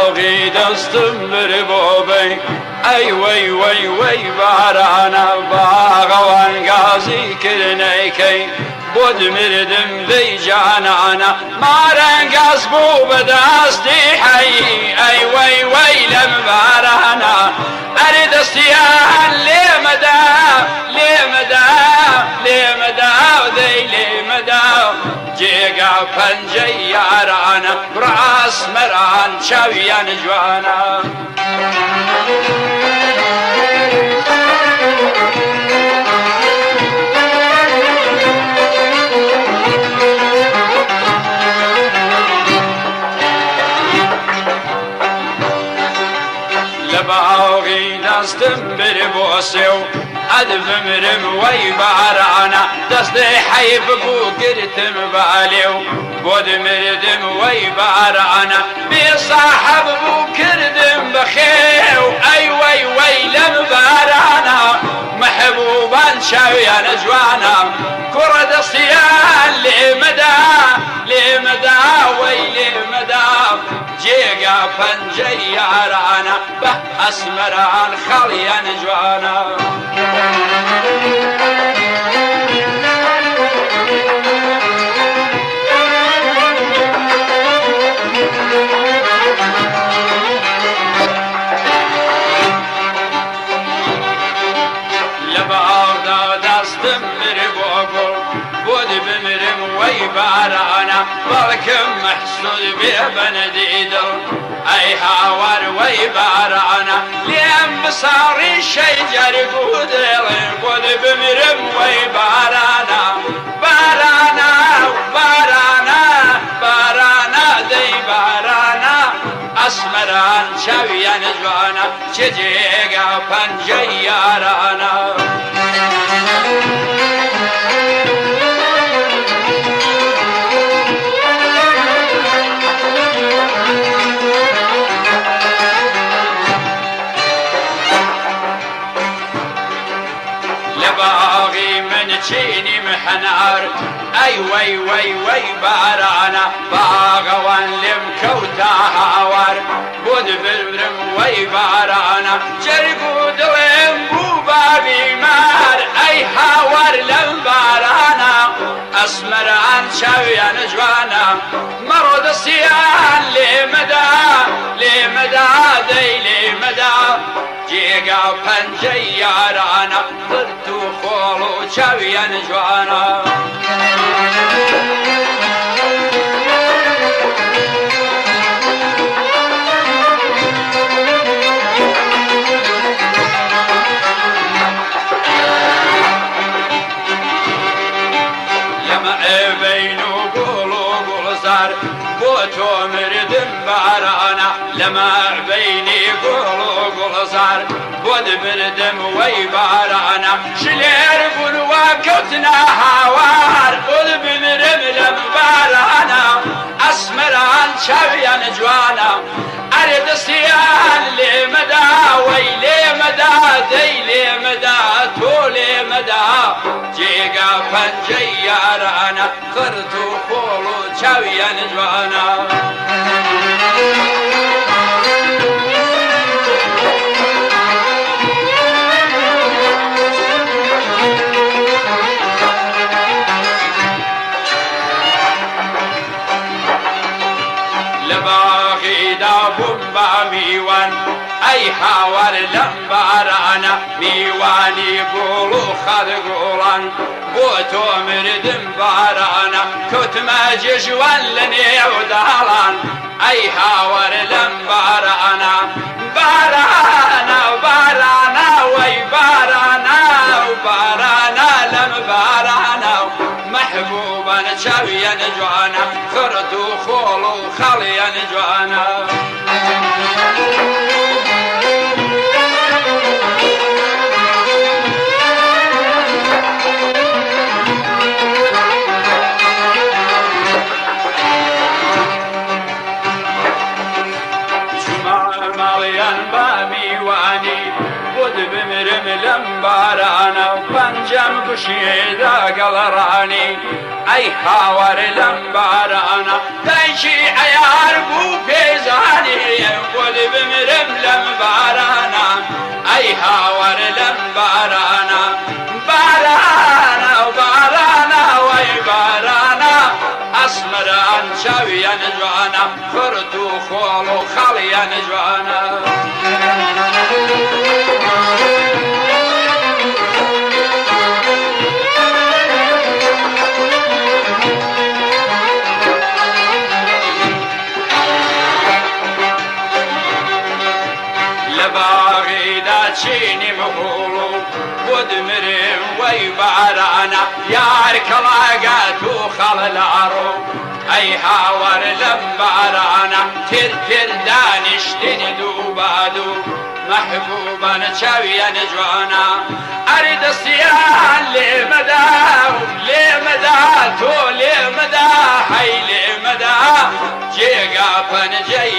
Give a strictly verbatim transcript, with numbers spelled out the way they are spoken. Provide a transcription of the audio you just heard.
باغی دستم بر بابی ای وی وی وی بارانا باغوان گازی کرنی کی بود مردم بی جانانا مارنگاز بو بدستی حی ای وی وی لم بارانا اری دستیان لیمدا لیمدا لیمدا دی لیمدا جیگا پنجه یارانا براس مران چاویان جوانا لباغی دستم بر بوسیو ادب مرم وی بارانا دست حیف بو گرتم بالیو بود مردم وی بارانا بی صاحب بو کردم بخیو ای وی وی لم بارانا محبوبان شاویان جوانا کر دستیان لیمدا لیمدا وی لیمدا جیگا پنجه یارانا به اسمران خالیان جوانا بارانا بلكم محسود ببنديدو اي هاور وي بارانا ليم بصاري شجر قدر قد بمرم وي بارانا بارانا بارانا بارانا دي بارانا اسمران شويان جوانا شجيقا پنجي يارانا چینی محنار ای وی وی وی بارانا باغوان لم کوتا هاور بود برم وی بارانا جرگو دلم بو بابی مار ای هاور لم بارانا اسمران شاویان جوانا مرود سیان لیمدا لیمدا دی لیمدا جیگا پنجه یارانا برتو خولو چاویان جوانا لما بینو گلو گلزار بوتو مردم بارانا لما بینی گلو گلزار بود مردم وی بارانا شلیر بلوا کتنا هاوار بود بمرم لم بارانا اسمران شاویان جوانا ارد سیان لیمدا وی لیمدا دی لیمدا تو لیمدا جیگا پنجه یارانا کرتو خولو چاویان جوانا لباغی دا بمبا میوان ای هاور لمبارانا میوانی بولو خدگولان بو تو مردم بارانا کتما جشوان لنیو دالان ای هاور لمبارانا بارانا بارانا وی بارانا بارانا لم بارانا محبوبا شاويا جوانا خرتو خولو خاليا جوانا لمبارانا وبنجم بشيدا قلراني اي خاور لمبارانا تنشي عيار بو فيزاني ئەی هاوار لەم بارانە بارانە و بارانە وەی بارانە ئەسمران چاویان جوانە خورد و خۆڵ و خەڵیان جوانە چینی مهوڵ و بۆ دمرم وەی بارانە یار کەڵاگات و خەڵەلارۆ ئەی هاوار لەم بارانە تر تر دانیشتنی دووباد و مەحبوبان چاویان جوانە ئەری دەستیان لێمەدا و لێمەدا تۆ لێمەدا هەی لێمەدا جێگا پەنجەی